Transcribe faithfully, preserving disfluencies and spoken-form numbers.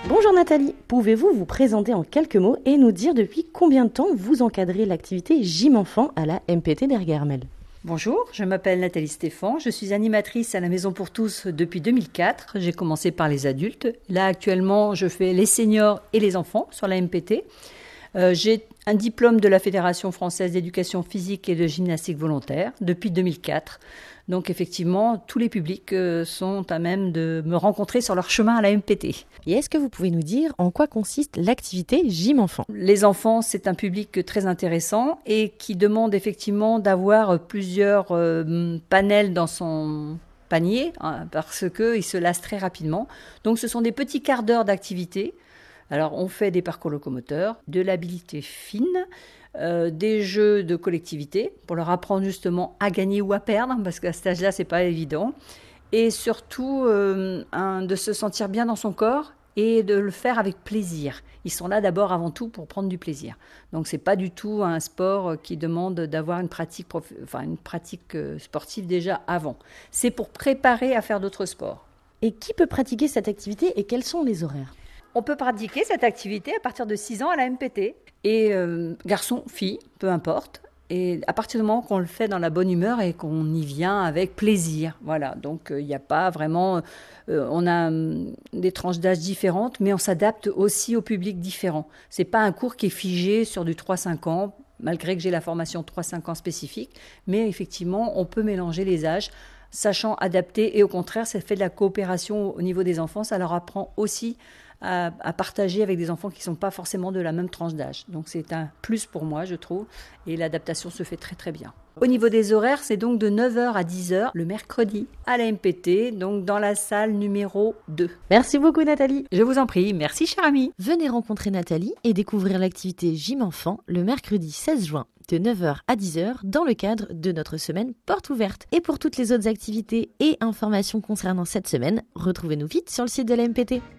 Bonjour Nathalie, pouvez-vous vous présenter en quelques mots et nous dire depuis combien de temps vous encadrez l'activité Gym Enfant à la M P T d'Erguermel ? Bonjour, je m'appelle Nathalie Stéphan, je suis animatrice à la Maison pour tous depuis deux mille quatre. J'ai commencé par les adultes. Là actuellement, je fais les seniors et les enfants sur la M P T. Euh, j'ai un diplôme de la Fédération française d'éducation physique et de gymnastique volontaire depuis deux mille quatre. Donc effectivement, tous les publics euh, sont à même de me rencontrer sur leur chemin à la M P T. Et est-ce que vous pouvez nous dire en quoi consiste l'activité Gym Enfant ? Les enfants, c'est un public très intéressant et qui demande effectivement d'avoir plusieurs euh, panels dans son panier hein, parce qu'ils se lassent très rapidement. Donc ce sont des petits quarts d'heure d'activité. Alors on fait des parcours locomoteurs, de l'habilité fine, Euh, des jeux de collectivité pour leur apprendre justement à gagner ou à perdre parce qu'à cet âge-là c'est pas évident et surtout euh, un, de se sentir bien dans son corps et de le faire avec plaisir. Ils sont là d'abord avant tout pour prendre du plaisir. Donc c'est pas du tout un sport qui demande d'avoir une pratique, prof... enfin, une pratique sportive déjà avant. C'est pour préparer à faire d'autres sports. Et qui peut pratiquer cette activité et quels sont les horaires ? On peut pratiquer cette activité à partir de six ans à la M P T. Et euh, garçon, fille, peu importe. Et à partir du moment qu'on le fait dans la bonne humeur et qu'on y vient avec plaisir. Voilà, donc il euh, n'y a pas vraiment... Euh, on a euh, des tranches d'âge différentes, mais on s'adapte aussi au public différent. Ce n'est pas un cours qui est figé sur du trois à cinq ans, malgré que j'ai la formation trois à cinq ans spécifique. Mais effectivement, on peut mélanger les âges, sachant adapter. Et au contraire, ça fait de la coopération au niveau des enfants. Ça leur apprend aussi À, à partager avec des enfants qui ne sont pas forcément de la même tranche d'âge. Donc c'est un plus pour moi, je trouve, et l'adaptation se fait très très bien. Au niveau des horaires, c'est donc de neuf heures à dix heures le mercredi à la M P T, donc dans la salle numéro deux. Merci beaucoup Nathalie. Je vous en prie, merci cher ami. Venez rencontrer Nathalie et découvrir l'activité Gym Enfant le mercredi seize juin de neuf heures à dix heures dans le cadre de notre semaine Porte Ouverte. Et pour toutes les autres activités et informations concernant cette semaine, retrouvez-nous vite sur le site de la M P T.